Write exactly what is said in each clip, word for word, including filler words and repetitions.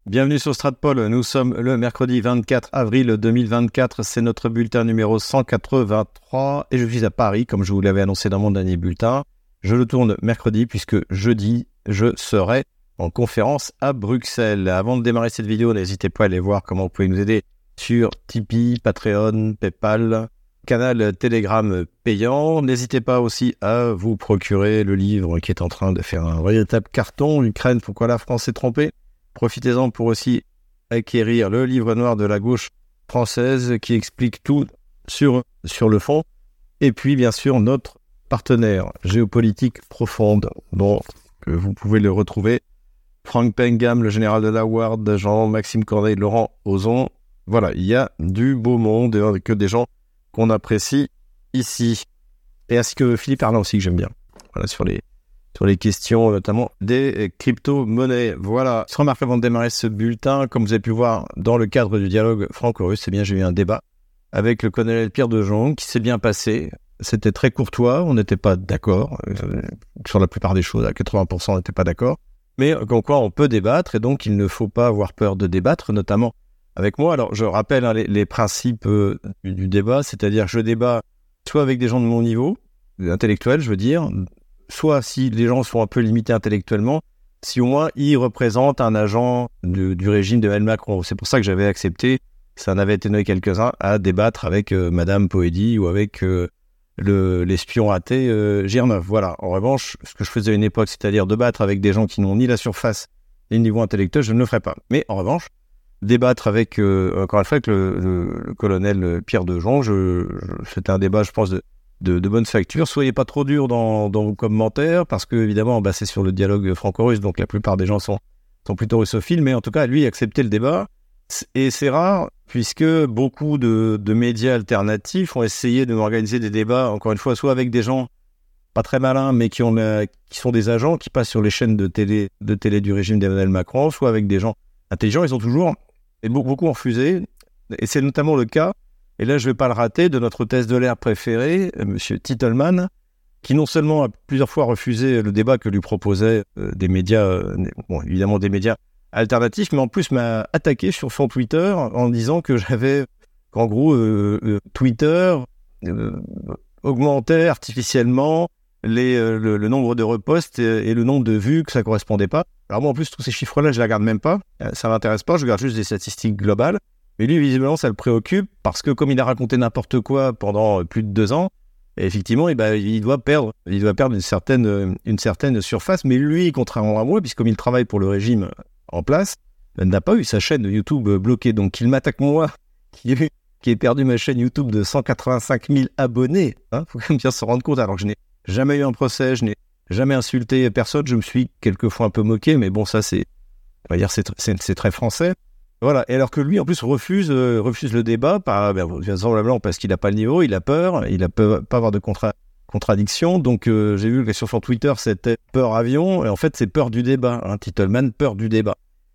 Bienvenue sur Stratpol, nous sommes le mercredi vingt-quatre avril deux mille vingt-quatre, c'est notre bulletin numéro cent quatre-vingt-trois et je suis à Paris comme je vous l'avais annoncé dans mon dernier bulletin. Je le tourne mercredi puisque jeudi je serai en conférence à Bruxelles. Avant de démarrer cette vidéo, n'hésitez pas à aller voir comment vous pouvez nous aider sur Tipeee, Patreon, Paypal, canal Telegram payant. N'hésitez pas aussi à vous procurer le livre qui est en train de faire un véritable carton, Ukraine, pourquoi la France s'est trompée. Profitez-en pour aussi acquérir le livre noir de la gauche française qui explique tout sur, sur le fond. Et puis, bien sûr, notre partenaire géopolitique profonde, dont que vous pouvez le retrouver. Frank Pengam, le général de la Ward, Jean-Maxime Corneille, Laurent Ozon. Voilà, il y a du beau monde, que des gens qu'on apprécie ici. Et ainsi que Philippe Arlin aussi, que j'aime bien. Voilà, sur les... sur les questions notamment des crypto-monnaies. Voilà, je remarque avant de démarrer ce bulletin, comme vous avez pu voir dans le cadre du dialogue franco-russe, eh bien j'ai eu un débat avec le colonel Pierre de Jong qui s'est bien passé. C'était très courtois, on n'était pas d'accord euh, sur la plupart des choses, à quatre-vingts pour cent on n'était pas d'accord, mais comme quoi on peut débattre et donc il ne faut pas avoir peur de débattre, notamment avec moi. Alors je rappelle hein, les, les principes euh, du, du débat, c'est-à-dire je débat soit avec des gens de mon niveau, intellectuel je veux dire, soit si les gens sont un peu limités intellectuellement, si au moins ils représentent un agent de, du régime de Emmanuel Macron. C'est pour ça que j'avais accepté, ça en avait étonné quelques-uns, à débattre avec euh, Madame Poedi ou avec euh, le, l'espion raté euh, Girneuf. Voilà. En revanche, ce que je faisais à une époque, c'est-à-dire débattre avec des gens qui n'ont ni la surface ni le niveau intellectuel, je ne le ferai pas. Mais en revanche, débattre avec, euh, encore une fois, avec le, le, le colonel Pierre de Jong, je, je, c'était un débat, je pense, de De, de bonne facture. Soyez pas trop dur dans, dans vos commentaires, parce que évidemment, bah, c'est sur le dialogue franco-russe, donc la plupart des gens sont, sont plutôt russophiles, mais en tout cas, lui, accepter le débat. Et c'est rare, puisque beaucoup de, de médias alternatifs ont essayé de m'organiser des débats, encore une fois, soit avec des gens pas très malins, mais qui, ont la, qui sont des agents, qui passent sur les chaînes de télé, de télé du régime d'Emmanuel Macron, soit avec des gens intelligents. Ils ont toujours, et beaucoup, beaucoup ont refusé, et c'est notamment le cas. Et là, je ne vais pas le rater, de notre hôtesse de l'air préféré, M. Titelman, qui non seulement a plusieurs fois refusé le débat que lui proposaient euh, des médias, euh, bon, évidemment des médias alternatifs, mais en plus m'a attaqué sur son Twitter en disant que j'avais, qu'en gros, euh, euh, Twitter euh, augmentait artificiellement les, euh, le, le nombre de reposts et, et le nombre de vues, que ça ne correspondait pas. Alors moi, en plus, tous ces chiffres-là, je ne les regarde même pas, ça ne m'intéresse pas, je regarde juste des statistiques globales. Mais lui, visiblement, ça le préoccupe parce que comme il a raconté n'importe quoi pendant plus de deux ans, effectivement, eh ben, il doit perdre, il doit perdre une certaine, une certaine surface. Mais lui, contrairement à moi, puisque comme il travaille pour le régime en place, n'a pas eu sa chaîne YouTube bloquée. Donc, il m'attaque moi, qui ai, qui ai perdu ma chaîne YouTube de cent quatre-vingt-cinq mille abonnés. Hein, faut quand même bien se rendre compte. Alors que je n'ai jamais eu un procès, je n'ai jamais insulté personne. Je me suis quelquefois un peu moqué, mais bon, ça, c'est, on va dire, c'est, c'est, c'est très français. Voilà, et alors que lui, en plus, refuse, euh, refuse le débat, par, ben, vraisemblablement parce qu'il n'a pas le niveau, il a peur, il a peur pas avoir de contra- contradiction. Donc, euh, j'ai vu que sur son Twitter, c'était peur avion, et en fait, c'est peur du débat. Hein, Titelman, peur du débat.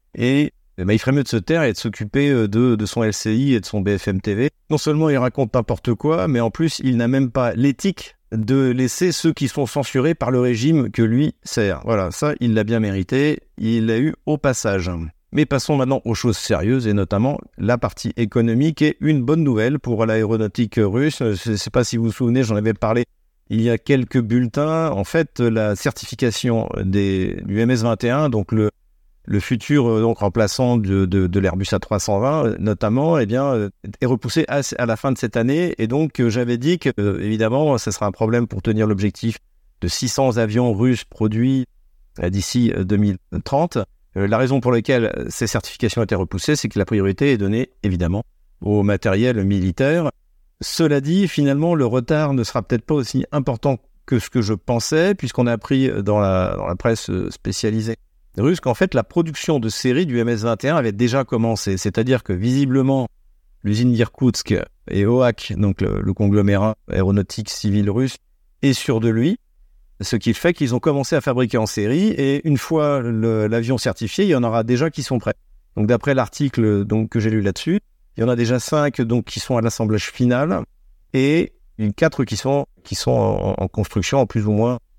Et ben, il ferait mieux de se taire et de s'occuper de, de son L C I et de son B F M T V. Non seulement il raconte n'importe quoi, mais en plus, il n'a même pas l'éthique de laisser ceux qui sont censurés par le régime que lui sert. Voilà, ça, il l'a bien mérité, il l'a eu au passage. Mais passons maintenant aux choses sérieuses et notamment la partie économique et une bonne nouvelle pour l'aéronautique russe. Je ne sais pas si vous vous souvenez, j'en avais parlé il y a quelques bulletins. En fait, la certification des, du M S vingt et un, donc le, le futur donc, remplaçant de, de, de l'Airbus A trois cent vingt notamment, eh bien, est repoussé à, à la fin de cette année. Et donc, j'avais dit que, euh, évidemment, ce sera un problème pour tenir l'objectif de six cents avions russes produits euh, d'ici deux mille trente. Euh, la raison pour laquelle ces certifications ont été repoussées, c'est que la priorité est donnée, évidemment, au matériel militaire. Cela dit, finalement, le retard ne sera peut-être pas aussi important que ce que je pensais, puisqu'on a appris dans la, dans la presse spécialisée russe qu'en fait, la production de série du M S vingt et un avait déjà commencé. C'est-à-dire que, visiblement, l'usine d'Irkoutsk et O A C, donc le, le conglomérat aéronautique civil russe, est sûr de lui. Ce qui fait qu'ils ont commencé à fabriquer en série et une fois le, l'avion certifié, il y en aura déjà qui sont prêts. Donc d'après l'article donc, que j'ai lu là-dessus, il y en a déjà cinq donc, qui sont à l'assemblage final et quatre qui sont, qui sont en, en construction en plus ou moins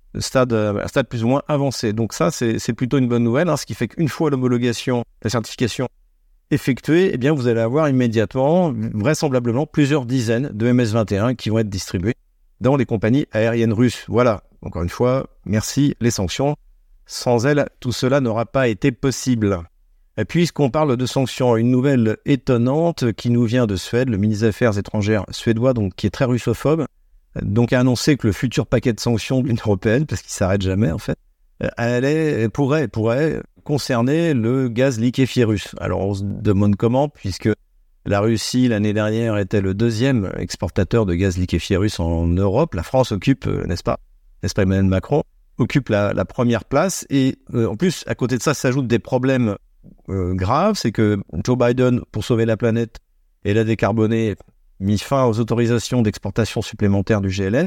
stade, un stade plus ou moins avancé. Donc ça, c'est, c'est plutôt une bonne nouvelle, hein, ce qui fait qu'une fois l'homologation, la certification effectuée, eh bien, vous allez avoir immédiatement, vraisemblablement, plusieurs dizaines de M S vingt et un qui vont être distribués dans les compagnies aériennes russes. Voilà, encore une fois, merci les sanctions. Sans elles, tout cela n'aura pas été possible. Et puisqu'on parle de sanctions, une nouvelle étonnante qui nous vient de Suède, le ministre des Affaires étrangères suédois, donc, qui est très russophobe, donc a annoncé que le futur paquet de sanctions de l'Union européenne, parce qu'il ne s'arrête jamais en fait, allait, pourrait, pourrait concerner le gaz liquéfié russe. Alors on se demande comment, puisque la Russie l'année dernière était le deuxième exportateur de gaz liquéfié russe en Europe. La France occupe, n'est-ce pas, n'est-ce pas Emmanuel Macron, occupe la, la première place. Et euh, en plus, à côté de ça, s'ajoutent des problèmes euh, graves. C'est que Joe Biden, pour sauver la planète et la décarboner, mis fin aux autorisations d'exportation supplémentaires du G L N,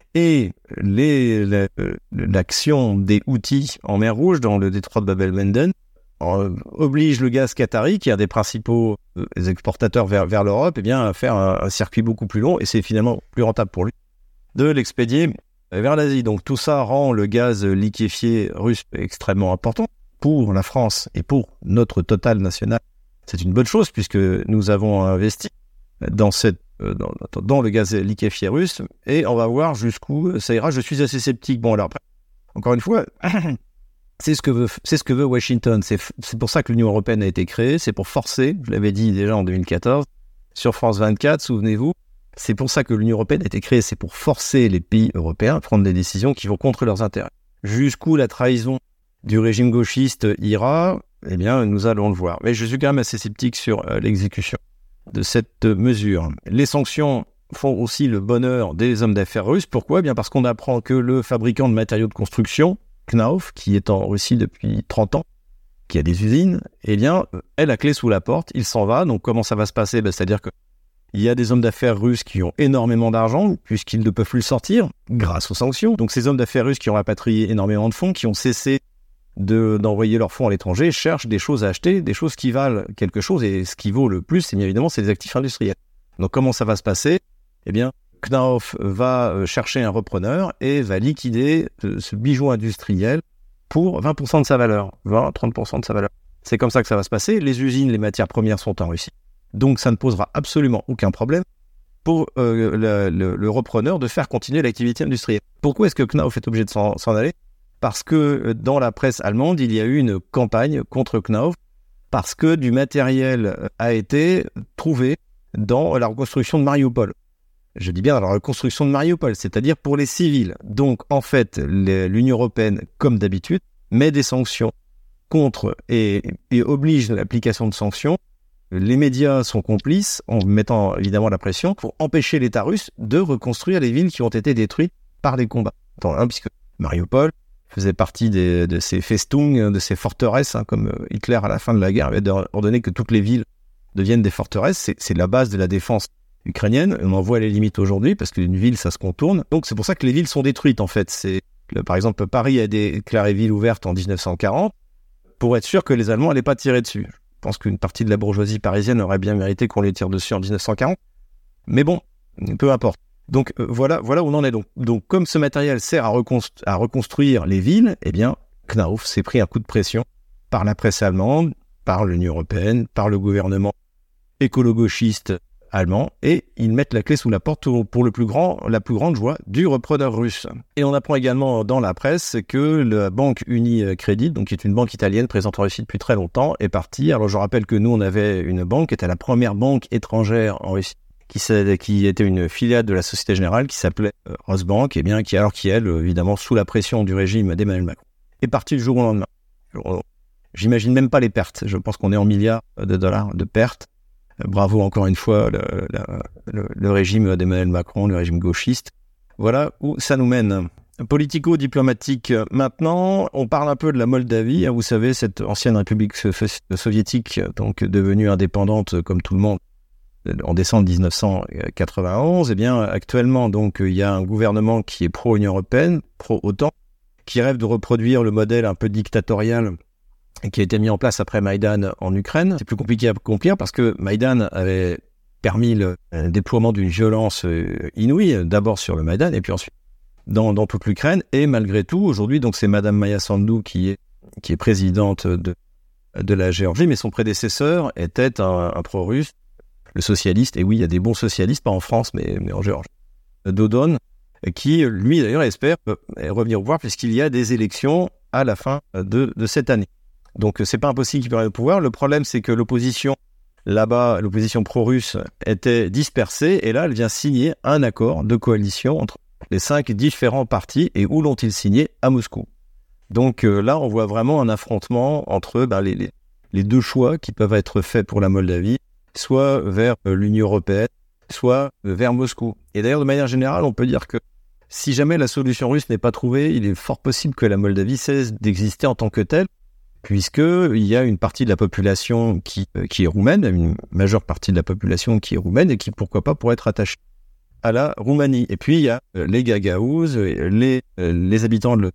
et les, la, l'action des Houthis en mer Rouge, dans le détroit de Bab el-Mandeb, euh, oblige le gaz qatari, qui est un des principaux euh, exportateurs vers, vers l'Europe, eh bien, à faire un, un circuit beaucoup plus long, et c'est finalement plus rentable pour lui de l'expédier vers l'Asie. Donc tout ça rend le gaz liquéfié russe extrêmement important pour la France et pour notre Total national. C'est une bonne chose, puisque nous avons investi dans cette Dans, dans le gaz liquéfié russe, et on va voir jusqu'où ça ira. Je suis assez sceptique. Bon, alors après, encore une fois, c'est ce que veut, c'est ce que veut Washington. C'est, c'est pour ça que l'Union européenne a été créée. C'est pour forcer, je l'avais dit déjà en deux mille quatorze, sur France vingt-quatre, souvenez-vous, c'est pour ça que l'Union européenne a été créée. C'est pour forcer les pays européens à prendre des décisions qui vont contre leurs intérêts. Jusqu'où la trahison du régime gauchiste ira, eh bien, nous allons le voir. Mais je suis quand même assez sceptique sur euh, l'exécution de cette mesure. Les sanctions font aussi le bonheur des hommes d'affaires russes. Pourquoi ? Eh bien parce qu'on apprend que le fabricant de matériaux de construction, Knauf, qui est en Russie depuis trente ans, qui a des usines, eh bien, est la clé sous la porte, il s'en va. Donc comment ça va se passer ? Ben, c'est-à-dire que il y a des hommes d'affaires russes qui ont énormément d'argent, puisqu'ils ne peuvent plus le sortir, grâce aux sanctions. Donc ces hommes d'affaires russes qui ont rapatrié énormément de fonds, qui ont cessé De, d'envoyer leurs fonds à l'étranger, cherchent des choses à acheter, des choses qui valent quelque chose, et ce qui vaut le plus, c'est bien évidemment, c'est les actifs industriels. Donc comment ça va se passer ? Eh bien, Knauf va chercher un repreneur et va liquider ce bijou industriel pour vingt pour cent de sa valeur, vingt à trente pour cent de sa valeur. C'est comme ça que ça va se passer. Les usines, les matières premières sont en Russie, donc ça ne posera absolument aucun problème pour euh, le, le, le repreneur de faire continuer l'activité industrielle. Pourquoi est-ce que Knauf est obligé de s'en, s'en aller ? Parce que dans la presse allemande, il y a eu une campagne contre Knauf, parce que du matériel a été trouvé dans la reconstruction de Mariupol. Je dis bien dans la reconstruction de Mariupol, c'est-à-dire pour les civils. Donc, en fait, les, l'Union européenne, comme d'habitude, met des sanctions contre et, et oblige l'application de sanctions. Les médias sont complices en mettant évidemment la pression pour empêcher l'État russe de reconstruire les villes qui ont été détruites par les combats. Attends, hein, puisque Mariupol faisait partie des, de ces Festungen, de ces forteresses, hein, comme Hitler à la fin de la guerre avait ordonné que toutes les villes deviennent des forteresses. C'est, c'est la base de la défense ukrainienne. On en voit les limites aujourd'hui, parce qu'une ville, ça se contourne. Donc c'est pour ça que les villes sont détruites, en fait. C'est, le, par exemple, Paris a déclaré ville ouverte en dix-neuf cent quarante pour être sûr que les Allemands n'allaient pas tirer dessus. Je pense qu'une partie de la bourgeoisie parisienne aurait bien mérité qu'on les tire dessus en dix-neuf cent quarante. Mais bon, peu importe. Donc euh, voilà, voilà où on en est. Donc, donc comme ce matériel sert à, reconstru- à reconstruire les villes, eh bien, Knauf s'est pris un coup de pression par la presse allemande, par l'Union européenne, par le gouvernement écolo-gauchiste allemand, et ils mettent la clé sous la porte pour le plus grand, la plus grande joie du repreneur russe. Et on apprend également dans la presse que la banque Unicredit, donc qui est une banque italienne présente en Russie depuis très longtemps, est partie. Alors je rappelle que nous, on avait une banque qui était la première banque étrangère en Russie, Qui, qui était une filiale de la Société Générale, qui s'appelait euh, Rosbank, et bien qui alors qui elle, évidemment sous la pression du régime d'Emmanuel Macron, est partie du jour au lendemain. Alors, j'imagine même pas les pertes. Je pense qu'on est en milliards de dollars de pertes. Euh, bravo encore une fois le, le, le, le régime d'Emmanuel Macron, le régime gauchiste. Voilà où ça nous mène. Politico-diplomatique maintenant, on parle un peu de la Moldavie, hein, vous savez, cette ancienne république soviétique, donc devenue indépendante comme tout le monde en décembre dix-neuf cent quatre-vingt-onze. Eh bien, actuellement, donc, il y a un gouvernement qui est pro-Union européenne, pro-OTAN, qui rêve de reproduire le modèle un peu dictatorial qui a été mis en place après Maïdan en Ukraine. C'est plus compliqué à accomplir parce que Maïdan avait permis le, le déploiement d'une violence inouïe, d'abord sur le Maïdan et puis ensuite dans, dans toute l'Ukraine. Et malgré tout, aujourd'hui, donc c'est Madame Maya Sandu qui est, qui est présidente de, de la Géorgie, mais son prédécesseur était un, un pro-russe, le socialiste, et oui, il y a des bons socialistes, pas en France, mais, mais en Géorgie, Dodon, qui, lui, d'ailleurs, espère revenir au pouvoir puisqu'il y a des élections à la fin de, de cette année. Donc, c'est pas impossible qu'il puisse au pouvoir. Le problème, c'est que l'opposition, là-bas, l'opposition pro-russe était dispersée, et là, elle vient signer un accord de coalition entre les cinq différents partis, et où l'ont-ils signé? À Moscou. Donc euh, là, on voit vraiment un affrontement entre ben, les, les, les deux choix qui peuvent être faits pour la Moldavie, soit vers euh, l'Union européenne, soit euh, vers Moscou. Et d'ailleurs, de manière générale, on peut dire que si jamais la solution russe n'est pas trouvée, il est fort possible que la Moldavie cesse d'exister en tant que telle, puisqu'il y a une partie de la population qui, euh, qui est roumaine, une majeure partie de la population qui est roumaine, et qui, pourquoi pas, pourrait être attachée à la Roumanie. Et puis, il y a euh, les Gagaouzes, les, euh, les habitants de,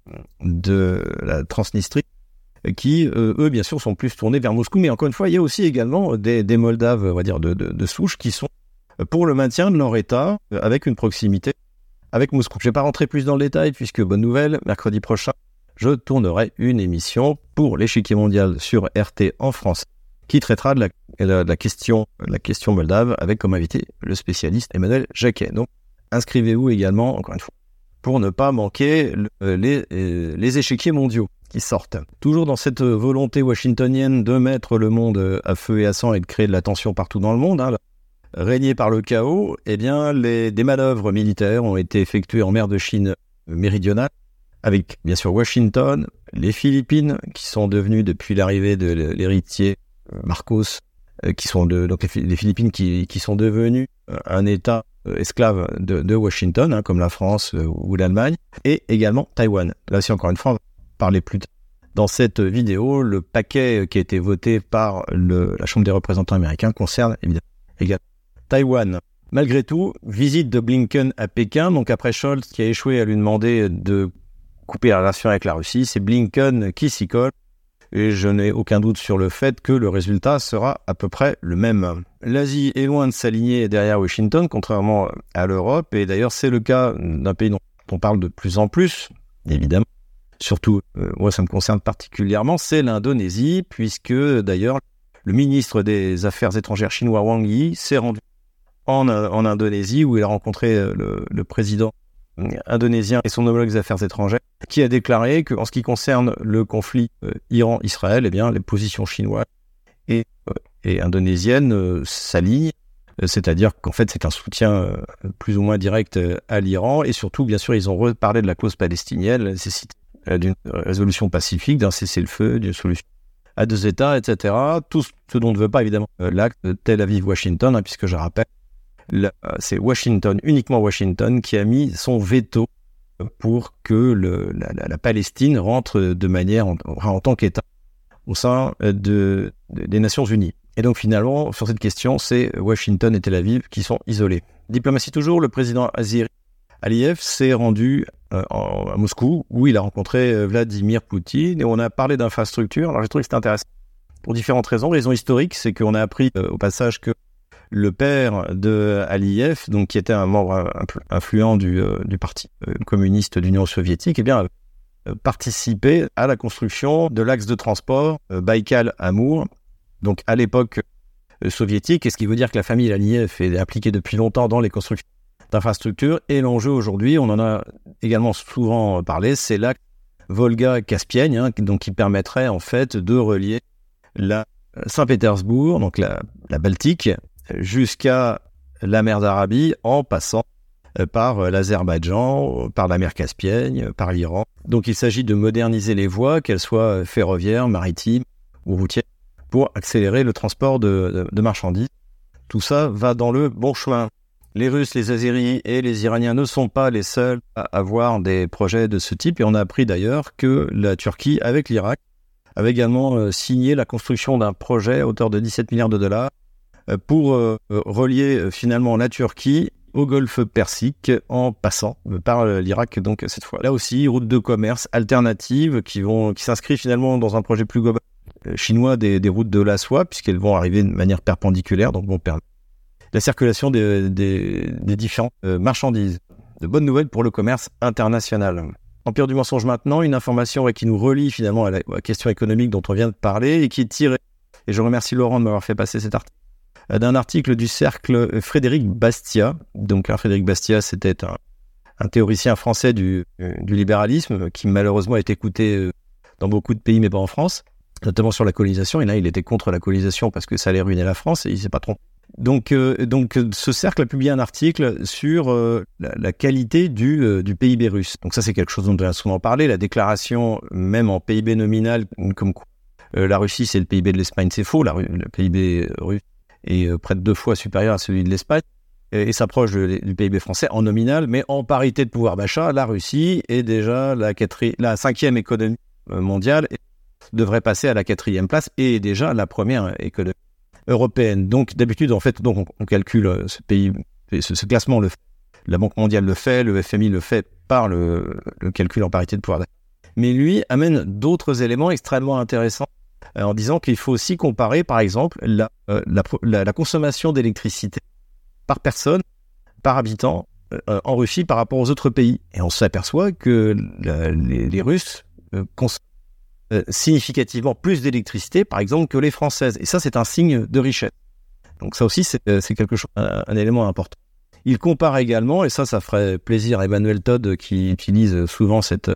de la Transnistrie, qui, euh, eux, bien sûr, sont plus tournés vers Moscou. Mais encore une fois, il y a aussi également des, des Moldaves, on va dire, de, de, de souche, qui sont pour le maintien de leur État, euh, avec une proximité avec Moscou. Je ne vais pas rentrer plus dans le détail, puisque, bonne nouvelle, mercredi prochain, je tournerai une émission pour l'échiquier mondial sur R T en France, qui traitera de la, la, la, question, la question moldave, avec comme invité le spécialiste Emmanuel Jacquet. Donc, inscrivez-vous également, encore une fois, pour ne pas manquer le, les, les échiquiers mondiaux qui sortent. Toujours dans cette volonté washingtonienne de mettre le monde à feu et à sang et de créer de la tension partout dans le monde, hein, régné par le chaos, eh bien, les, des manœuvres militaires ont été effectuées en mer de Chine méridionale, avec bien sûr Washington, les Philippines, qui sont devenues depuis l'arrivée de l'héritier Marcos, qui sont de, donc les, les Philippines qui, qui sont devenues un État esclave de, de Washington, hein, comme la France ou l'Allemagne, et également Taïwan. Là aussi, encore une fois, on va parler plus tard. Dans cette vidéo, le paquet qui a été voté par le, la Chambre des représentants américains concerne évidemment également Taïwan. Malgré tout, visite de Blinken à Pékin, donc après Scholz qui a échoué à lui demander de couper la relation avec la Russie, c'est Blinken qui s'y colle, et je n'ai aucun doute sur le fait que le résultat sera à peu près le même. L'Asie est loin de s'aligner derrière Washington, contrairement à l'Europe, et d'ailleurs c'est le cas d'un pays dont on parle de plus en plus, évidemment, surtout, euh, moi ça me concerne particulièrement, c'est l'Indonésie, puisque d'ailleurs le ministre des Affaires étrangères chinois Wang Yi s'est rendu en, en Indonésie, où il a rencontré le, le président indonésien et son homologue des affaires étrangères, qui a déclaré qu'en ce qui concerne le conflit euh, Iran-Israël, eh bien, les positions chinoises et, euh, et indonésiennes euh, s'alignent, euh, c'est-à-dire qu'en fait c'est un soutien euh, plus ou moins direct euh, à l'Iran, et surtout, bien sûr, ils ont reparlé de la cause palestinienne, la nécessité euh, d'une résolution pacifique, d'un cessez-le-feu, d'une solution à deux États, et cetera. Tout ce dont ne veut pas évidemment euh, l'acte de Tel Aviv-Washington, hein, puisque je rappelle, Là, c'est Washington, uniquement Washington, qui a mis son veto pour que le, la, la, la Palestine rentre de manière en, en tant qu'État au sein de, de, des Nations Unies. Et donc finalement, sur cette question, c'est Washington et Tel Aviv qui sont isolés. Diplomatie toujours, le président Azeri Aliyev s'est rendu euh, en, à Moscou, où il a rencontré euh, Vladimir Poutine, et on a parlé d'infrastructures. Alors j'ai trouvé que c'était intéressant pour différentes raisons. Raison historique, c'est qu'on a appris euh, au passage que le père de Aliyev, donc qui était un membre influent du, euh, du parti euh, communiste d'Union soviétique, eh bien, euh, participait à la construction de l'axe de transport euh, Baïkal-Amour, donc à l'époque euh, soviétique, et ce qui veut dire que la famille Aliyev est impliquée depuis longtemps dans les constructions d'infrastructures, et l'enjeu aujourd'hui, on en a également souvent parlé, c'est l'axe Volga-Caspienne, hein, donc qui permettrait en fait de relier la Saint-Pétersbourg, donc la, la Baltique, jusqu'à la mer d'Arabie en passant par l'Azerbaïdjan, par la mer Caspienne, par l'Iran. Donc il s'agit de moderniser les voies, qu'elles soient ferroviaires, maritimes ou routières, pour accélérer le transport de, de, de marchandises. Tout ça va dans le bon chemin. Les Russes, les Azéris et les Iraniens ne sont pas les seuls à avoir des projets de ce type, et on a appris d'ailleurs que la Turquie, avec l'Irak, avait également signé la construction d'un projet à hauteur de dix-sept milliards de dollars pour euh, relier euh, finalement la Turquie au golfe Persique en passant euh, par euh, l'Irak, donc cette fois. Là aussi, route de commerce alternatives qui vont, qui s'inscrivent finalement dans un projet plus global euh, chinois des, des routes de la soie, puisqu'elles vont arriver de manière perpendiculaire, donc vont permettre la circulation des, des, des différentes euh, marchandises. de bonnes nouvelles pour le commerce international. Empire du mensonge maintenant, une information ouais, qui nous relie finalement à la, à la question économique dont on vient de parler et qui est tirée, et je remercie Laurent de m'avoir fait passer cet article, d'un article du cercle Frédéric Bastiat. Donc Frédéric Bastiat, c'était un, un théoricien français du, du libéralisme qui malheureusement est écouté dans beaucoup de pays mais pas en France, notamment sur la colonisation. Et là, il était contre la colonisation parce que ça allait ruiner la France et il ne s'est pas trompé. Donc, euh, donc, ce cercle a publié un article sur euh, la, la qualité du, euh, du P I B russe. Donc ça, c'est quelque chose dont on a souvent parlé. La déclaration, même en P I B nominal, comme quoi euh, la Russie, c'est le P I B de l'Espagne, c'est faux. La, le P I B russe est euh, près de deux fois supérieur à celui de l'Espagne et, et s'approche de, du P I B français en nominal. Mais en parité de pouvoir d'achat, la Russie est déjà la, quatri- la cinquième économie mondiale et devrait passer à la quatrième place et est déjà la première économie européenne. Donc d'habitude en fait donc on, on calcule ce pays, ce, ce classement, le, la Banque mondiale le fait, le F M I le fait par le, le calcul en parité de pouvoir d'achat. Mais lui amène d'autres éléments extrêmement intéressants euh, en disant qu'il faut aussi comparer par exemple la, euh, la, la, la consommation d'électricité par personne, par habitant euh, en Russie par rapport aux autres pays. Et on s'aperçoit que la, les, les Russes euh, consomment Euh, significativement plus d'électricité, par exemple, que les Françaises. Et ça, c'est un signe de richesse. Donc ça aussi, c'est, euh, c'est quelque chose, un, un élément important. Il compare également, et ça, ça ferait plaisir à Emmanuel Todd, qui utilise souvent cette,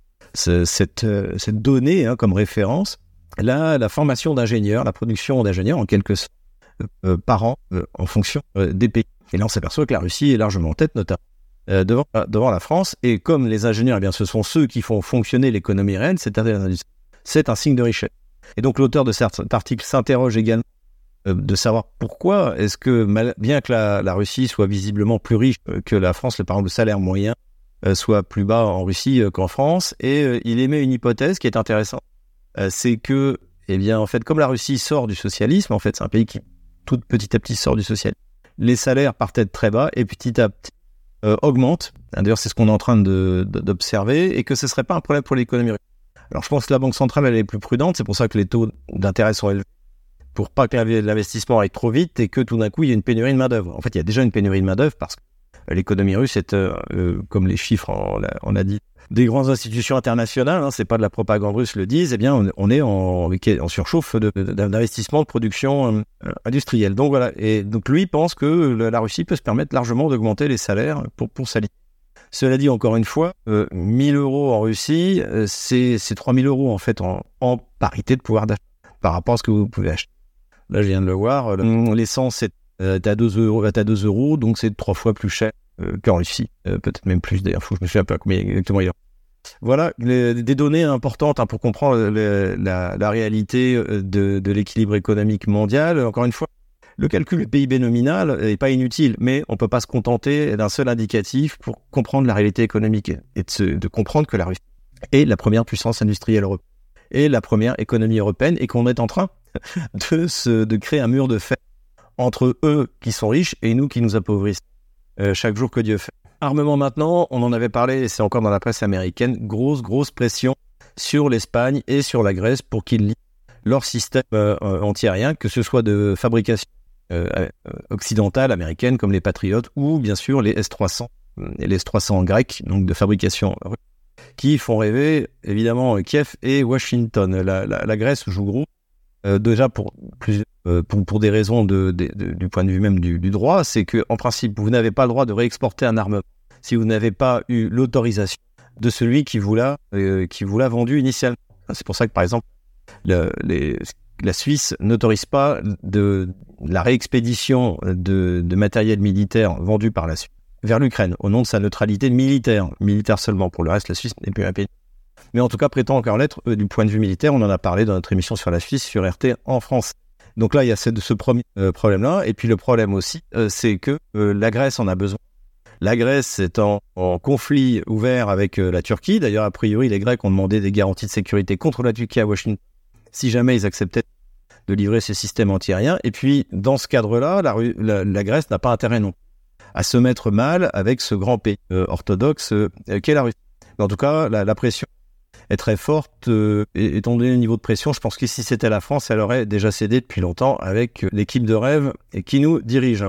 ce, cette, euh, cette donnée hein, comme référence, la, la formation d'ingénieurs, la production d'ingénieurs, en quelque sorte, euh, par an, euh, en fonction euh, des pays. Et là, on s'aperçoit que la Russie est largement en tête, notamment euh, devant, euh, devant la France. Et comme les ingénieurs, eh bien, ce sont ceux qui font fonctionner l'économie réelle, c'est-à-dire l'industrie, c'est un signe de richesse. Et donc l'auteur de cet article s'interroge également euh, de savoir pourquoi est-ce que, mal, bien que la, la Russie soit visiblement plus riche euh, que la France, le, par exemple le salaire moyen euh, soit plus bas en Russie euh, qu'en France, et euh, il émet une hypothèse qui est intéressante. Euh, c'est que, eh bien, en fait, comme la Russie sort du socialisme, en fait, c'est un pays qui, tout petit à petit, sort du socialisme, les salaires partaient de très bas et petit à petit euh, augmentent. D'ailleurs, c'est ce qu'on est en train de, de, d'observer, et que ce ne serait pas un problème pour l'économie russe. Alors, je pense que la Banque centrale, elle est plus prudente. C'est pour ça que les taux d'intérêt sont élevés. Pour pas que l'investissement aille trop vite et que tout d'un coup, il y ait une pénurie de main-d'œuvre. En fait, il y a déjà une pénurie de main-d'œuvre parce que l'économie russe est, euh, comme les chiffres, on l'a, on a dit, des grandes institutions internationales, hein, c'est pas de la propagande russe le disent, eh bien, on, on est en, en surchauffe de, de, d'investissement de production euh, industrielle. Donc voilà. Et donc, lui pense que la Russie peut se permettre largement d'augmenter les salaires pour, pour s'aligner. Cela dit, encore une fois, euh, mille euros en Russie, euh, c'est, c'est trois mille euros en fait en, en parité de pouvoir d'achat par rapport à ce que vous pouvez acheter. Là, je viens de le voir, le, l'essence est euh, à deux euros, à deux euros, donc c'est trois fois plus cher euh, qu'en Russie, euh, peut-être même plus d'ailleurs, faut que je me souvienne un peu combien exactement il y a. Voilà, les, des données importantes hein, pour comprendre le, la, la réalité de, de l'équilibre économique mondial. Encore une fois, le calcul du P I B nominal n'est pas inutile, mais on ne peut pas se contenter d'un seul indicatif pour comprendre la réalité économique et de, se, de comprendre que la Russie est la première puissance industrielle européenne et la première économie européenne et qu'on est en train de, se, de créer un mur de fer entre eux qui sont riches et nous qui nous appauvrissent euh, chaque jour que Dieu fait. Armement maintenant, on en avait parlé et c'est encore dans la presse américaine, grosse, grosse pression sur l'Espagne et sur la Grèce pour qu'ils lient leur système euh, antiaérien, que ce soit de fabrication Euh, occidentales, américaines, comme les Patriotes, ou bien sûr les S trois cents, et les S trois cents grecs, donc de fabrication, qui font rêver évidemment Kiev et Washington. La, la, la Grèce joue gros, euh, déjà pour, plus, euh, pour, pour des raisons de, de, de, du point de vue même du, du droit, c'est qu'en principe, vous n'avez pas le droit de réexporter un armement si vous n'avez pas eu l'autorisation de celui qui vous l'a, euh, qui vous l'a vendu initialement. C'est pour ça que, par exemple, le, les... la Suisse n'autorise pas de la réexpédition de, de matériel militaire vendu par la Suisse vers l'Ukraine, au nom de sa neutralité militaire, militaire seulement. Pour le reste, la Suisse n'est plus un pays. Mais en tout cas, prétend encore l'être euh, du point de vue militaire. On en a parlé dans notre émission sur la Suisse, sur R T en France. Donc là, il y a ce, ce premier euh, problème-là. Et puis le problème aussi, euh, c'est que euh, la Grèce en a besoin. La Grèce est en, en conflit ouvert avec euh, la Turquie. D'ailleurs, a priori, les Grecs ont demandé des garanties de sécurité contre la Turquie à Washington, si jamais ils acceptaient de livrer ces systèmes antiaériens. Et puis, dans ce cadre-là, la, la, la Grèce n'a pas intérêt non à se mettre mal avec ce grand pays euh, orthodoxe euh, qu'est la Russie. Mais en tout cas, la, la pression est très forte. Euh, et, étant donné le niveau de pression, je pense que si c'était la France, elle aurait déjà cédé depuis longtemps avec l'équipe de rêve et qui nous dirige.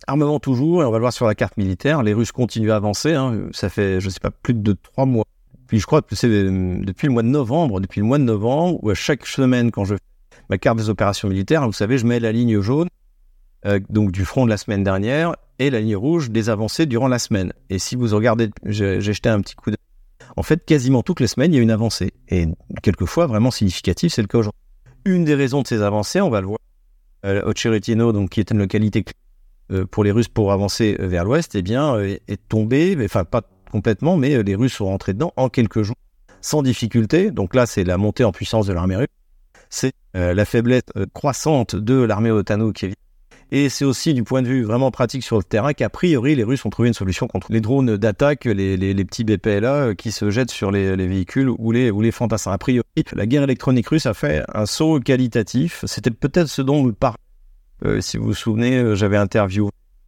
Armement toujours, et on va le voir sur la carte militaire, les Russes continuent à avancer, hein, ça fait, je sais pas, plus de trois mois. Puis je crois que c'est depuis le mois de novembre, depuis le mois de novembre, où à chaque semaine, quand je fais ma carte des opérations militaires, vous savez, je mets la ligne jaune, euh, donc du front de la semaine dernière, et la ligne rouge des avancées durant la semaine. Et si vous regardez, j'ai, j'ai jeté un petit coup d'œil, en fait, quasiment toutes les semaines, il y a une avancée. Et quelquefois, vraiment significatif, c'est le cas aujourd'hui. Une des raisons de ces avancées, on va le voir, euh, Ocheretino, donc qui est une localité euh, pour les Russes pour avancer vers l'ouest, eh bien, euh, est tombée, enfin pas complètement, mais euh, les Russes sont rentrés dedans en quelques jours, sans difficulté. Donc là, c'est la montée en puissance de l'armée russe. C'est euh, la faiblesse euh, croissante de l'armée otano qui est. Et c'est aussi du point de vue vraiment pratique sur le terrain qu'a priori les Russes ont trouvé une solution contre les drones d'attaque, les, les, les petits B P L A qui se jettent sur les, les véhicules ou les, ou les fantassins. A priori, la guerre électronique russe a fait un saut qualitatif. C'était peut-être ce dont on parle. Euh, si vous vous souvenez, j'avais interviewé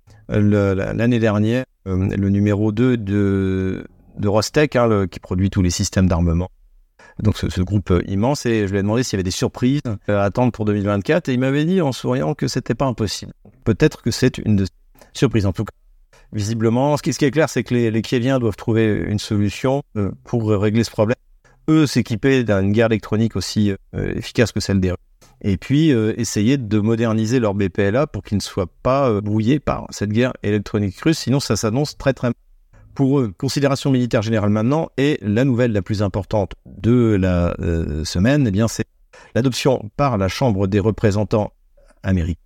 le, l'année dernière euh, le numéro deux de, de Rostec, hein, le, qui produit tous les systèmes d'armement. Donc ce, ce groupe euh, immense, et je lui ai demandé s'il y avait des surprises à attendre pour deux mille vingt-quatre, et il m'avait dit en souriant que c'était pas impossible. Peut-être que c'est une de surprises. En tout cas, visiblement, ce qui, ce qui est clair, c'est que les, les Kieviens doivent trouver une solution euh, pour régler ce problème. Eux, s'équiper d'une guerre électronique aussi euh, efficace que celle des Russes. Et puis, euh, essayer de moderniser leur B P L A pour qu'ils ne soient pas euh, brouillés par cette guerre électronique russe. Sinon, ça s'annonce très très mal. Pour eux, considération militaire générale maintenant, et la nouvelle la plus importante de la euh, semaine, eh bien, c'est l'adoption par la Chambre des représentants américains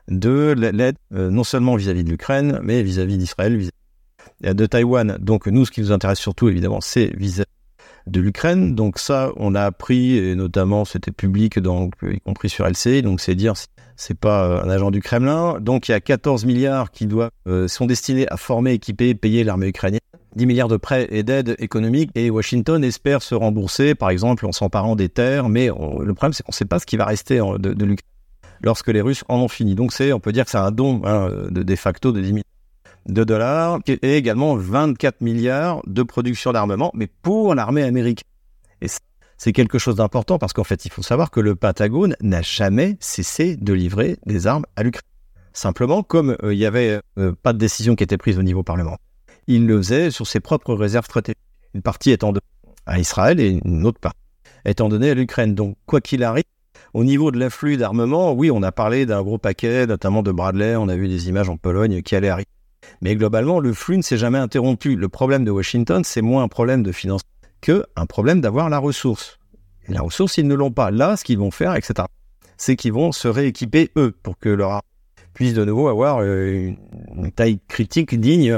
de l'aide, euh, non seulement vis-à-vis de l'Ukraine, mais vis-à-vis d'Israël, vis-à-vis de Taïwan. Donc nous, ce qui nous intéresse surtout, évidemment, c'est vis-à-vis de l'Ukraine. Donc ça, on a appris, et notamment c'était public, donc, y compris sur L C I, donc c'est dire, c'est pas un agent du Kremlin. Donc il y a quatorze milliards qui doivent, euh, sont destinés à former, équiper, payer l'armée ukrainienne. dix milliards de prêts et d'aides économiques, et Washington espère se rembourser, par exemple, en s'emparant des terres, mais on, le problème, c'est qu'on ne sait pas ce qui va rester en, de, de l'Ukraine lorsque les Russes en ont fini. Donc c'est, on peut dire que c'est un don, hein, de, de facto de dix milliards de dollars, et également vingt-quatre milliards de production d'armement, mais pour l'armée américaine. Et ça, c'est quelque chose d'important, parce qu'en fait, il faut savoir que le Pentagone n'a jamais cessé de livrer des armes à l'Ukraine. Simplement, comme il euh, n'y avait euh, pas de décision qui était prise au niveau parlementaire, il le faisait sur ses propres réserves stratégiques. Une partie étant donnée à Israël et une autre partie étant donnée à l'Ukraine. Donc, quoi qu'il arrive, au niveau de l'afflux d'armement, oui, on a parlé d'un gros paquet, notamment de Bradley, on a vu des images en Pologne qui allaient arriver. Mais globalement, le flux ne s'est jamais interrompu. Le problème de Washington, c'est moins un problème de financement qu'un problème d'avoir la ressource. Et la ressource, ils ne l'ont pas. Là, ce qu'ils vont faire, et cetera, c'est qu'ils vont se rééquiper, eux, pour que leur armée puisse de nouveau avoir une, une taille critique digne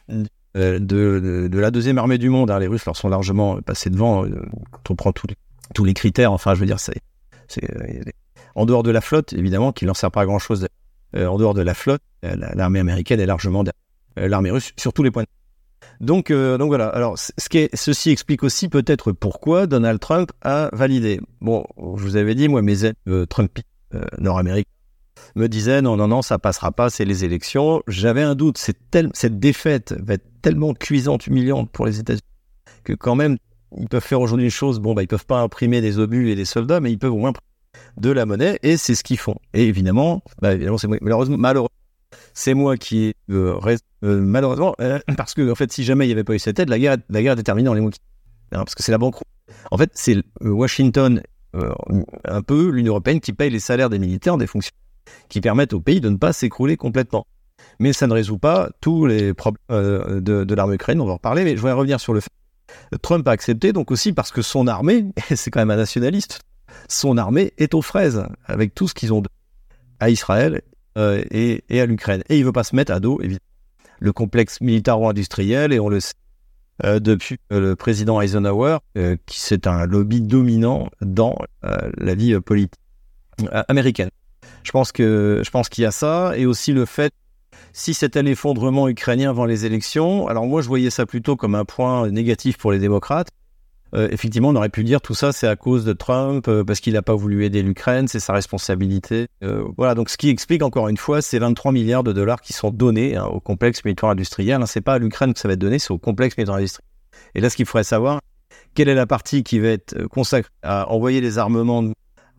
de, de, de la deuxième armée du monde. Hein. Les Russes leur sont largement passés devant, euh, quand on prend tous les, tous les critères. Enfin, je veux dire, c'est, c'est euh, en dehors de la flotte, évidemment, qui ne leur sert pas à grand-chose. Euh, en dehors de la flotte, euh, l'armée américaine est largement derrière euh, l'armée russe sur tous les points. Donc, euh, donc voilà. Alors, ce qui est, ceci explique aussi peut-être pourquoi Donald Trump a validé. Bon, je vous avais dit, moi, mes aides euh, Trump euh, nord-américains me disaient non, non, non, ça passera pas, c'est les élections. J'avais un doute. C'est tel, cette défaite va être tellement cuisante, humiliante pour les États-Unis que quand même, ils peuvent faire aujourd'hui une chose. Bon, bah, ils peuvent pas imprimer des obus et des soldats, mais ils peuvent au moins de la monnaie, et c'est ce qu'ils font. Et évidemment, bah, évidemment c'est moi, malheureusement, malheureusement, c'est moi qui euh, reste, euh, malheureusement, euh, parce que en fait, si jamais il n'y avait pas eu cette aide, la guerre, la guerre est terminée dans les mois qui, hein, parce que c'est la banqueroute. En fait, c'est euh, Washington, euh, un peu l'Union européenne, qui paye les salaires des militaires, des fonctionnaires, qui permettent au pays de ne pas s'écrouler complètement. Mais ça ne résout pas tous les problèmes euh, de, de l'armée ukrainienne. On va en reparler, mais je voudrais revenir sur le fait. Trump a accepté, donc aussi parce que son armée, et c'est quand même un nationaliste, son armée est aux fraises avec tout ce qu'ils ont donné à Israël euh, et, et à l'Ukraine. Et il ne veut pas se mettre à dos, évidemment, le complexe militaro-industriel, et on le sait euh, depuis euh, le président Eisenhower, euh, qui c'est un lobby dominant dans euh, la vie euh, politique euh, américaine. Je pense que je pense qu'il y a ça, et aussi le fait, si c'était l'effondrement ukrainien avant les élections, alors moi je voyais ça plutôt comme un point négatif pour les démocrates. Euh, effectivement, on aurait pu dire tout ça, c'est à cause de Trump, euh, parce qu'il n'a pas voulu aider l'Ukraine, c'est sa responsabilité. Euh, voilà, donc ce qui explique encore une fois, c'est vingt-trois milliards de dollars qui sont donnés hein, au complexe militaire-industriel. Hein, c'est pas à l'Ukraine que ça va être donné, c'est au complexe militaire-industriel. Et là, ce qu'il faudrait savoir, quelle est la partie qui va être consacrée à envoyer les armements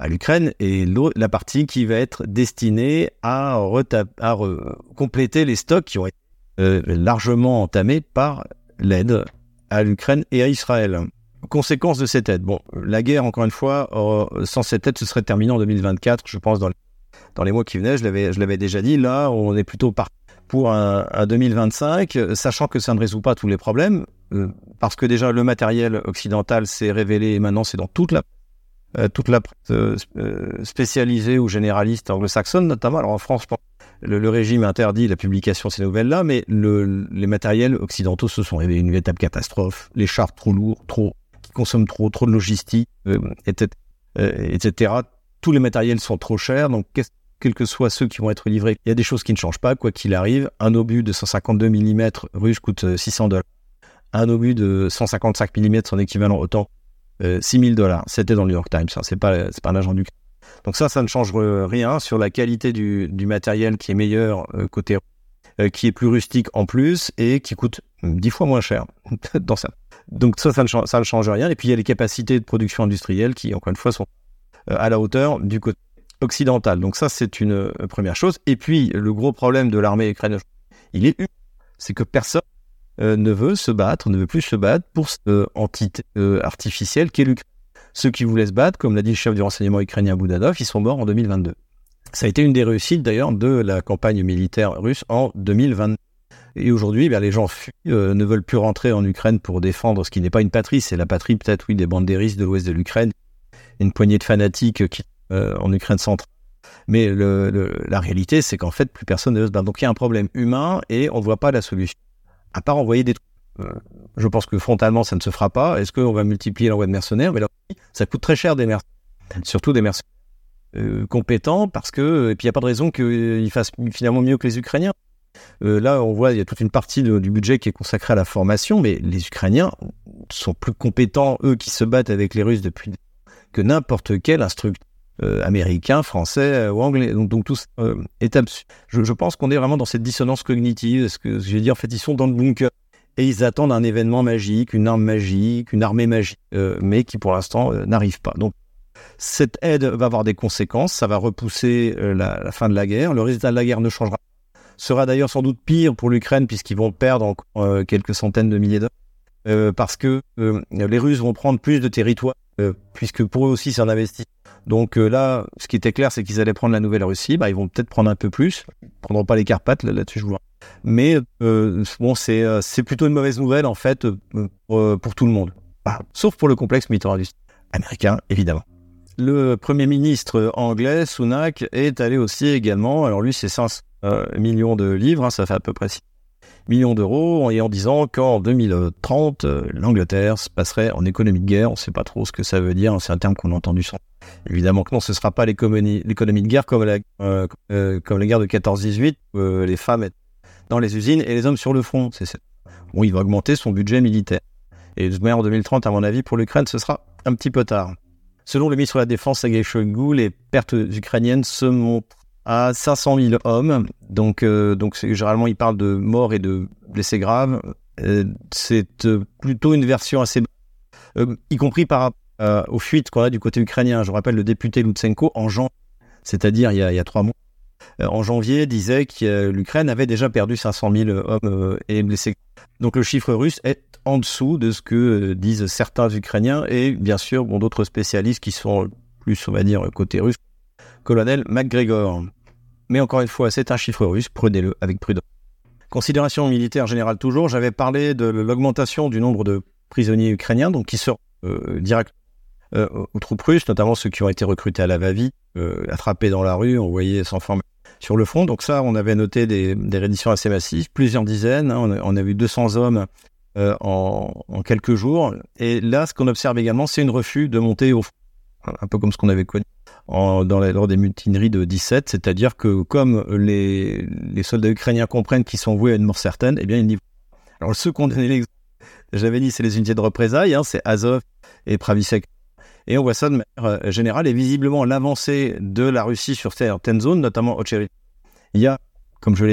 à l'Ukraine, et la partie qui va être destinée à, retap- à re- compléter les stocks qui ont été euh, largement entamés par l'aide à l'Ukraine et à Israël. Conséquence de cette aide. Bon, la guerre, encore une fois, euh, sans cette aide, ce serait terminé en deux mille vingt-quatre, je pense, dans les, dans les mois qui venaient. Je l'avais, je l'avais déjà dit. Là, on est plutôt parti pour un, un deux mille vingt-cinq, sachant que ça ne résout pas tous les problèmes, euh, parce que déjà, le matériel occidental s'est révélé, et maintenant, c'est dans toute la, euh, toute la euh, spécialisée ou généraliste anglo-saxonne, notamment. Alors, en France, le, le régime interdit la publication de ces nouvelles-là, mais le, les matériels occidentaux se sont révélés une véritable catastrophe. Les chars trop lourds, trop consomment trop, trop de logistique, euh, et cetera, euh, et cetera. Tous les matériels sont trop chers, donc quels que soient ceux qui vont être livrés, il y a des choses qui ne changent pas, quoi qu'il arrive. Un obus de cent cinquante-deux millimètres russe coûte six cents dollars. Un obus de cent cinquante-cinq millimètres, son équivalent autant, euh, six mille dollars. C'était dans le New York Times, hein, c'est pas, c'est pas un agent du... Donc ça, ça ne change rien sur la qualité du, du matériel qui est meilleur euh, côté, euh, qui est plus rustique en plus et qui coûte dix fois moins cher dans ça. Donc ça, ça ne, change, ça ne change rien. Et puis il y a les capacités de production industrielle qui, encore une fois, sont euh, à la hauteur du côté occidental. Donc ça, c'est une euh, première chose. Et puis le gros problème de l'armée ukrainienne, il est humain. C'est que personne euh, ne veut se battre, ne veut plus se battre pour cette euh, entité euh, artificielle qu'est l'Ukraine. Ceux qui voulaient se battre, comme l'a dit le chef du renseignement ukrainien Boudanov, ils sont morts en deux mille vingt-deux. Ça a été une des réussites d'ailleurs de la campagne militaire russe en deux mille vingt. Et aujourd'hui, ben, les gens fuient, euh, ne veulent plus rentrer en Ukraine pour défendre ce qui n'est pas une patrie. C'est la patrie peut-être, oui, des bandéristes de l'ouest de l'Ukraine. Une poignée de fanatiques qui euh, en Ukraine centrale. Mais le, le, la réalité, c'est qu'en fait, plus personne ne veut se battre. Donc il y a un problème humain et on ne voit pas la solution. À part envoyer des trucs. Euh, je pense que frontalement, ça ne se fera pas. Est-ce qu'on va multiplier l'envoi de mercenaires? Mais là, ça coûte très cher des mercenaires. Surtout des mercenaires euh, compétents, parce que, et puis il n'y a pas de raison qu'ils fassent finalement mieux que les Ukrainiens. Euh, là, on voit, il y a toute une partie de, du budget qui est consacrée à la formation, mais les Ukrainiens sont plus compétents, eux, qui se battent avec les Russes depuis que n'importe quel instructeur euh, américain, français euh, ou anglais. Donc, donc tout ça euh, est absurde. Je, je pense qu'on est vraiment dans cette dissonance cognitive. Ce que je veux dire, en fait, ils sont dans le bunker et ils attendent un événement magique, une arme magique, une armée magique, euh, mais qui pour l'instant euh, n'arrive pas. Donc, cette aide va avoir des conséquences. Ça va repousser euh, la, la fin de la guerre. Le résultat de la guerre ne changera pas. Sera d'ailleurs sans doute pire pour l'Ukraine puisqu'ils vont perdre encore euh, quelques centaines de milliers d'hommes euh, parce que euh, les Russes vont prendre plus de territoire euh, puisque pour eux aussi c'est un investissement. Donc euh, là, ce qui était clair, c'est qu'ils allaient prendre la Nouvelle-Russie. Bah, ils vont peut-être prendre un peu plus. Ils ne prendront pas les Carpates, là, là-dessus je vois. Mais euh, bon, c'est, euh, c'est plutôt une mauvaise nouvelle en fait euh, pour, pour tout le monde. Bah, sauf pour le complexe militaro-industriel américain, évidemment. Le Premier ministre anglais, Sunak, est allé aussi également, alors lui c'est cinq cents euh, millions de livres, hein, ça fait à peu près six millions d'euros, et en disant qu'en deux mille trente, euh, l'Angleterre se passerait en économie de guerre. On ne sait pas trop ce que ça veut dire, c'est un terme qu'on a entendu sans. Évidemment que non, ce ne sera pas l'économie, l'économie de guerre comme la, euh, euh, comme la guerre de quatorze dix-huit, où euh, les femmes étaient dans les usines et les hommes sur le front. C'est, c'est... Bon, il va augmenter son budget militaire. Et de toute manière, en deux mille trente, à mon avis, pour l'Ukraine, ce sera un petit peu tard. Selon le ministre de la Défense, Sergei Shoigu, les pertes ukrainiennes se montent à cinq cent mille hommes. Donc, euh, donc c'est, généralement, il parle de morts et de blessés graves. Euh, c'est euh, plutôt une version assez... Euh, y compris par rapport euh, aux fuites qu'on a du côté ukrainien. Je vous rappelle, le député Lutsenko, en janvier, c'est-à-dire il y a, il y a trois mois, euh, en janvier, disait que euh, l'Ukraine avait déjà perdu cinq cent mille hommes euh, et blessés. Donc le chiffre russe est en dessous de ce que euh, disent certains Ukrainiens et bien sûr bon, d'autres spécialistes qui sont plus, on va dire, côté russe, colonel McGregor. Mais encore une fois, c'est un chiffre russe, prenez-le avec prudence. Considération militaire générale toujours, j'avais parlé de l'augmentation du nombre de prisonniers ukrainiens, donc qui sortent euh, directement euh, aux troupes russes, notamment ceux qui ont été recrutés à la va-vite, euh, attrapés dans la rue, envoyés sans forme sur le front. Donc ça, on avait noté des, des redditions assez massives, plusieurs dizaines, hein, on, a, on a vu deux cents hommes euh, en, en quelques jours. Et là, ce qu'on observe également, c'est une refus de monter au front, un peu comme ce qu'on avait connu en, dans la, lors des mutineries de dix-sept, c'est-à-dire que comme les, les soldats ukrainiens comprennent qu'ils sont voués à une mort certaine, eh bien ils n'y vont pas. Alors ceux qu'on donnait l'exemple, j'avais dit, c'est les unités de représailles, hein, c'est Azov et Pravisek. Et on voit ça de manière euh, générale, et visiblement l'avancée de la Russie sur certaines zones, notamment Otchery. Il y a, comme je l'ai dit,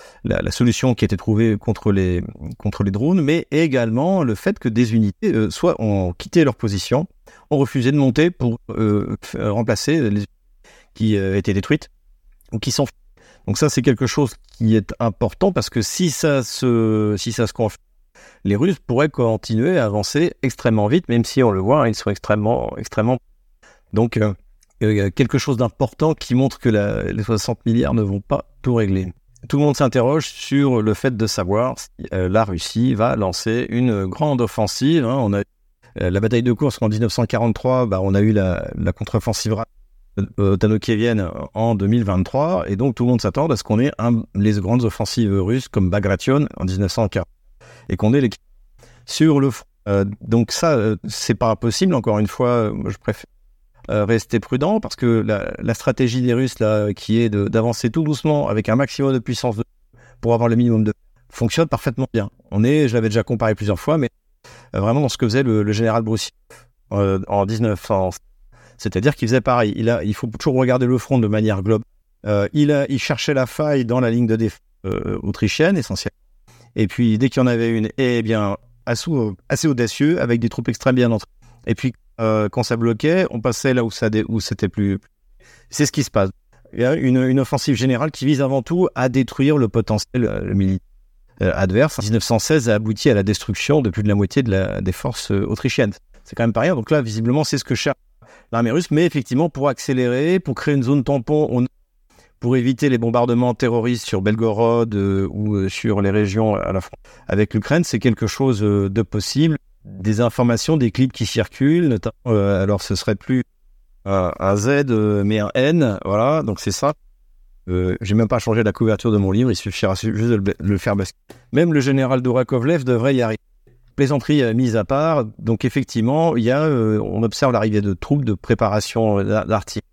la, la solution qui a été trouvée contre les, contre les drones, mais également le fait que des unités euh, soit ont quitté leur position, ont refusé de monter pour euh, remplacer les unités qui euh, étaient détruites ou qui sont. Donc ça, c'est quelque chose qui est important parce que si ça se, si ça se confirme, les Russes pourraient continuer à avancer extrêmement vite, même si on le voit, hein, ils sont extrêmement, extrêmement. Donc euh, euh, quelque chose d'important qui montre que la, les soixante milliards ne vont pas tout régler. Tout le monde s'interroge sur le fait de savoir si euh, la Russie va lancer une grande offensive. Hein. On a euh, la bataille de Koursk en dix-neuf cent quarante-trois, bah, on a eu la, la contre-offensive euh, otano-kievienne en deux mille vingt-trois, et donc tout le monde s'attend à ce qu'on ait un, les grandes offensives russes comme Bagration en dix-neuf cent quarante, et qu'on ait les sur le front. Euh, donc ça, euh, c'est pas possible. Encore une fois, euh, je préfère euh, rester prudent parce que la, la stratégie des Russes là, qui est de, d'avancer tout doucement avec un maximum de puissance de, pour avoir le minimum de fonctionne parfaitement bien. On est, je l'avais déjà comparé plusieurs fois, mais euh, vraiment dans ce que faisait le, le général Broussien euh, en dix-neuf cent. C'est-à-dire qu'il faisait pareil. Il a, il faut toujours regarder le front de manière globale. Euh, il a, il cherchait la faille dans la ligne de défense euh, autrichienne essentiellement. Et puis dès qu'il y en avait une, eh bien assez, assez audacieux avec des troupes extrêmement bien entraînées. Et puis euh, quand ça bloquait, on passait là où ça, où c'était plus. C'est ce qui se passe. Il y a une, une offensive générale qui vise avant tout à détruire le potentiel euh, militaire euh, adverse. dix-neuf cent seize a abouti à la destruction de plus de la moitié de la, des forces euh, autrichiennes. C'est quand même pas rien. Donc là, visiblement, c'est ce que cherche l'armée russe, mais effectivement, pour accélérer, pour créer une zone tampon, on... pour éviter les bombardements terroristes sur Belgorod euh, ou euh, sur les régions à la frontière avec l'Ukraine, c'est quelque chose euh, de possible. Des informations, des clips qui circulent, notamment, euh, alors ce serait plus un, un Z, euh, mais un N, voilà, donc c'est ça. Euh, j'ai même pas changé la couverture de mon livre, il suffira juste de le, de le faire basculer. Même le général Dourakovlev devrait y arriver. Plaisanterie euh, mise à part, donc effectivement, il y a, euh, on observe l'arrivée de troupes de préparation d'artillerie.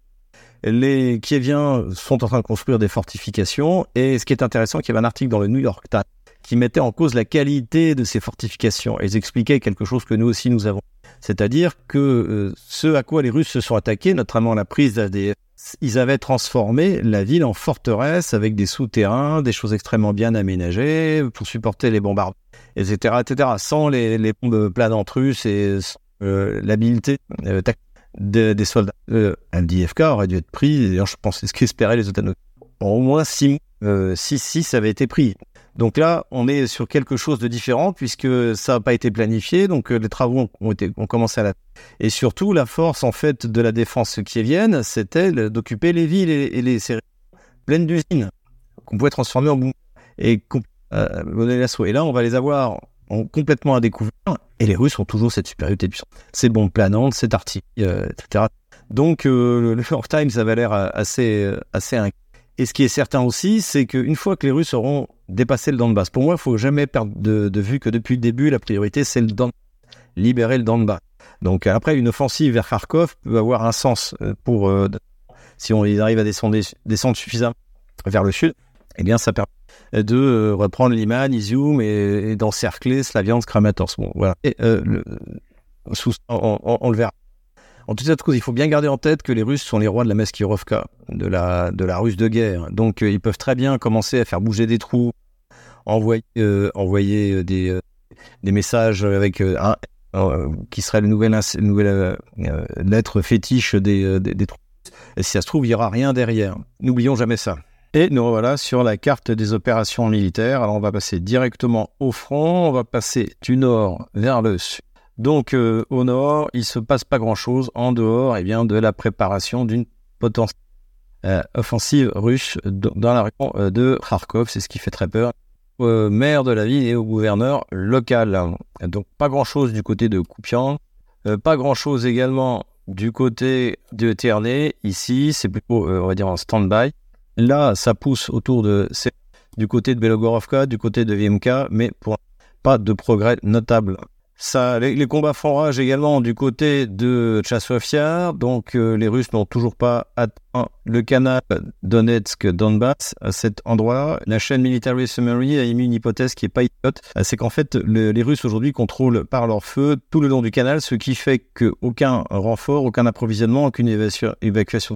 Les Kieviens sont en train de construire des fortifications, et ce qui est intéressant, qu'il y avait un article dans le New York Times qui mettait en cause la qualité de ces fortifications. Et ils expliquaient quelque chose que nous aussi nous avons. C'est-à-dire que euh, ce à quoi les Russes se sont attaqués, notamment la prise d'A D F, ils avaient transformé la ville en forteresse avec des souterrains, des choses extrêmement bien aménagées pour supporter les bombardements, et cetera, et cetera, sans les, les bombes planantes russes et euh, l'habileté euh, tactique de, des soldats. Euh, L D F K aurait dû être pris, d'ailleurs je pense c'est ce qu'espéraient les Otano. En au moins six, euh, six, six avait été pris. Donc là, on est sur quelque chose de différent puisque ça n'a pas été planifié, donc euh, les travaux ont, été, ont commencé à la... Et surtout, la force en fait de la défense kievienne, c'était le, d'occuper les villes et, et les séries pleines d'usines qu'on pouvait transformer en bombes et euh, donner l'assaut. Et là, on va les avoir en, complètement à découvert. Et les Russes ont toujours cette supériorité de puissance. Ces bombes planantes, cette artillerie, euh, et cetera. Donc euh, le New York Times avait l'air assez, assez inquiet. Et ce qui est certain aussi, c'est qu'une fois que les Russes auront dépassé le Donbass, pour moi, il ne faut jamais perdre de, de vue que depuis le début, la priorité, c'est le Donbass, libérer le Donbass. Donc après, une offensive vers Kharkov peut avoir un sens pour, euh, si on arrive à descendre, descendre suffisamment vers le sud, eh bien, ça permet de euh, reprendre Liman, Izium et, et d'encercler Slaviansk, Kramatorsk. Bon, voilà. Et euh, le, sous, on, on, on le verra. En tout cas, il faut bien garder en tête que les Russes sont les rois de la Maskirovka, de la, de la Russe de guerre. Donc, euh, ils peuvent très bien commencer à faire bouger des troupes, envoyer, euh, envoyer des, euh, des messages avec euh, un, euh, qui serait la nouvelle, nouvelle euh, lettre fétiche des, euh, des, des troupes. Et si ça se trouve, il n'y aura rien derrière. N'oublions jamais ça. Et nous voilà sur la carte des opérations militaires. Alors, on va passer directement au front. On va passer du nord vers le sud. Donc, euh, au nord, il ne se passe pas grand-chose en dehors eh bien, de la préparation d'une potentielle euh, offensive russe dans la région euh, de Kharkov. C'est ce qui fait très peur au euh, maire de la ville et au gouverneur local. Donc, pas grand-chose du côté de Kupian, euh, pas grand-chose également du côté de Ternay. Ici, c'est plutôt, euh, on va dire, en stand-by. Là, ça pousse autour de... du côté de Belogorovka, du côté de V M K, mais pour pas de progrès notable. Ça, les, les combats font rage également du côté de Tchassovia, donc euh, les Russes n'ont toujours pas atteint le canal Donetsk-Donbass à cet endroit. La chaîne Military Summary a émis une hypothèse qui n'est pas idiote, c'est qu'en fait le, les Russes aujourd'hui contrôlent par leur feu tout le long du canal, ce qui fait qu'aucun renfort, aucun approvisionnement, aucune évacuation, évacuation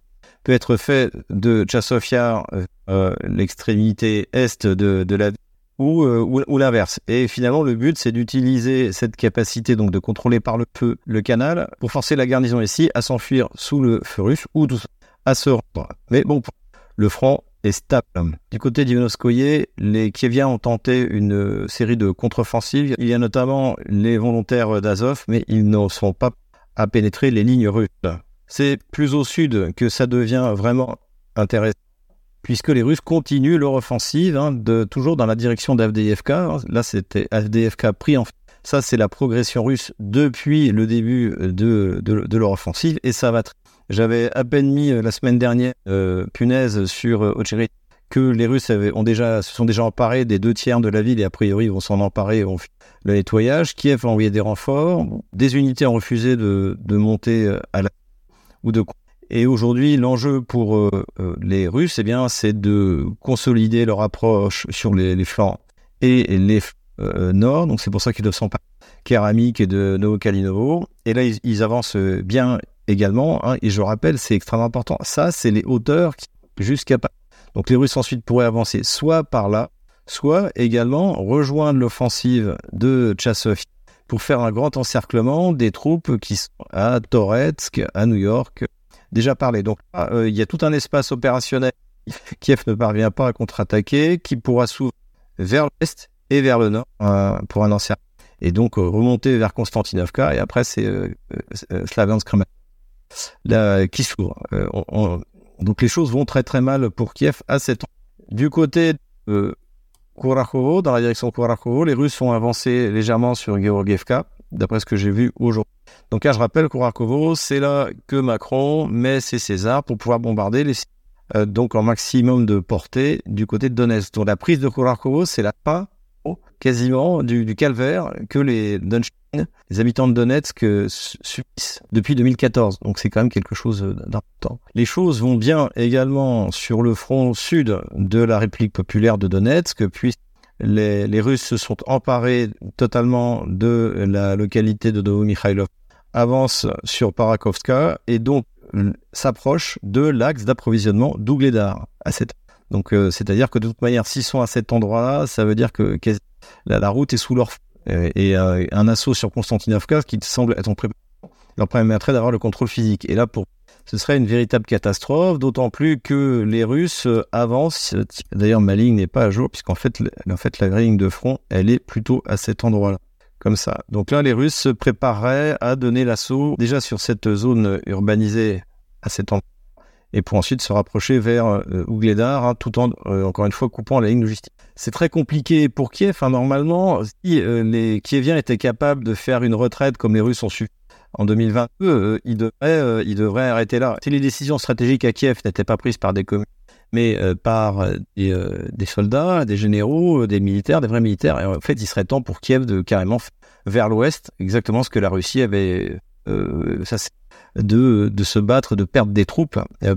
peut être fait de Tchassov Yar, euh, l'extrémité est de, de la ville, ou, euh, ou, ou l'inverse. Et finalement, le but, c'est d'utiliser cette capacité donc de contrôler par le feu le canal pour forcer la garnison ici à s'enfuir sous le feu russe ou tout ça, à se rendre. Mais bon, le front est stable. Du côté d'Ivanoskoye, les Kieviens ont tenté une série de contre-offensives. Il y a notamment les volontaires d'Azov, mais ils ne sont pas à pénétrer les lignes russes. C'est plus au sud que ça devient vraiment intéressant, puisque les Russes continuent leur offensive, hein, de, toujours dans la direction d'Avdiivka. Là, c'était Avdiivka pris en... Ça, c'est la progression russe depuis le début de, de, de leur offensive, et ça va très... J'avais à peine mis la semaine dernière, euh, punaise, sur euh, Ocherit, que les Russes avaient, ont déjà, se sont déjà emparés des deux tiers de la ville, et a priori, ils vont s'en emparer, vont faire le nettoyage. Kiev a envoyé des renforts, des unités ont refusé de, de monter à la... ou de... Et aujourd'hui, l'enjeu pour euh, les Russes, eh bien, c'est de consolider leur approche sur les, les flancs et les euh, nord. Donc, c'est pour ça qu'ils doivent s'emparer de Keramik et de Novokalinovo. Et là, ils, ils avancent bien également. Hein, et je rappelle, c'est extrêmement important. Ça, c'est les hauteurs qui, jusqu'à... Donc, les Russes ensuite pourraient avancer soit par là, soit également rejoindre l'offensive de Tchassov pour faire un grand encerclement des troupes qui sont à Toretsk, à New York, déjà parlé. Donc, euh, il y a tout un espace opérationnel. Kiev ne parvient pas à contre-attaquer, qui pourra s'ouvrir vers l'est et vers le nord euh, pour un encerclement. Et donc, euh, remonter vers Konstantinovka, et après, c'est euh, euh, Slaviansk là, qui s'ouvre. Euh, on, on... Donc, les choses vont très très mal pour Kiev à cet endroit. Du côté de euh, Kurakovo, dans la direction de Kurakovo, les Russes ont avancé légèrement sur Georgievka, d'après ce que j'ai vu aujourd'hui. Donc là, je rappelle, Kurakovo, c'est là que Macron met ses Césars pour pouvoir bombarder les euh, donc en maximum de portée du côté de Donetsk. Donc la prise de Kurakovo, c'est la fin quasiment du, du calvaire que les Donetsk, les habitants de Donetsk euh, subissent depuis deux mille quatorze. Donc c'est quand même quelque chose d'important. Les choses vont bien également sur le front sud de la République populaire de Donetsk, puis les, les Russes se sont emparés totalement de la localité de Novomikhailov, avancent sur Parakovska et donc s'approchent de l'axe d'approvisionnement d'Ougledar. À cette... Donc, euh, c'est-à-dire que de toute manière, s'ils sont à cet endroit-là, ça veut dire que, que la, la route est sous leur... Et, et euh, un assaut sur Konstantinovka, qui semble être en préparation, leur permettrait d'avoir le contrôle physique. Et là, pour... ce serait une véritable catastrophe, d'autant plus que les Russes avancent. D'ailleurs, ma ligne n'est pas à jour, puisqu'en fait, en fait, la ligne de front, elle est plutôt à cet endroit-là. Comme ça. Donc là, les Russes se prépareraient à donner l'assaut déjà sur cette zone urbanisée à cet endroit, et pour ensuite se rapprocher vers euh, Ougledar, hein, tout en, euh, encore une fois, coupant la ligne logistique. C'est très compliqué pour Kiev. Hein, normalement, si euh, les Kieviens étaient capables de faire une retraite comme les Russes ont su en deux mille vingt-deux, euh, ils, devraient, euh, ils devraient arrêter là. Si les décisions stratégiques à Kiev n'étaient pas prises par des communes, mais euh, par euh, des, euh, des soldats, des généraux, euh, des militaires, des vrais militaires. Et en fait, il serait temps pour Kiev de carrément vers l'ouest, exactement ce que la Russie avait, euh, ça, de, de se battre, de perdre des troupes, euh,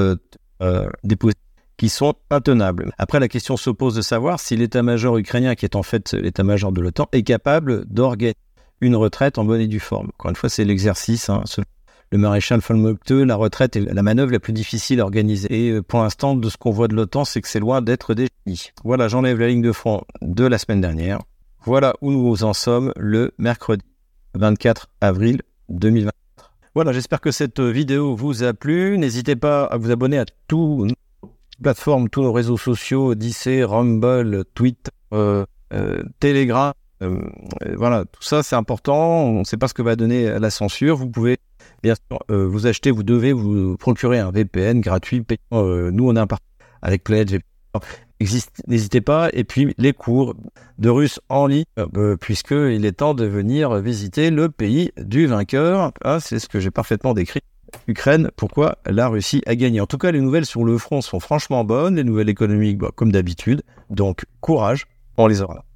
euh, des positions qui sont intenables. Après, la question se pose de savoir si l'état-major ukrainien, qui est en fait l'état-major de l'OTAN, est capable d'organiser une retraite en bonne et due forme. Encore une fois, c'est l'exercice, hein, ce... Le maréchal von Moltke, la retraite est la manœuvre la plus difficile à organiser. Et pour l'instant, de ce qu'on voit de l'OTAN, c'est que c'est loin d'être des génies. Voilà, j'enlève la ligne de front de la semaine dernière. Voilà où nous en sommes le mercredi vingt-quatre avril deux mille vingt-quatre. Voilà, j'espère que cette vidéo vous a plu. N'hésitez pas à vous abonner à toutes nos plateformes, tous nos réseaux sociaux, Odyssey, Rumble, Twitter, euh, euh, Telegram. Euh, voilà, tout ça, c'est important. On ne sait pas ce que va donner la censure. Vous pouvez bien sûr euh, vous acheter, vous devez vous procurer un V P N gratuit. Euh, nous, on a un partenariat avec Pledge. Existe, n'hésitez pas. Et puis, les cours de russe en ligne, euh, puisqu'il est temps de venir visiter le pays du vainqueur. Ah, c'est ce que j'ai parfaitement décrit. Ukraine, pourquoi la Russie a gagné. En tout cas, les nouvelles sur le front sont franchement bonnes. Les nouvelles économiques, bah, comme d'habitude. Donc, courage, on les aura.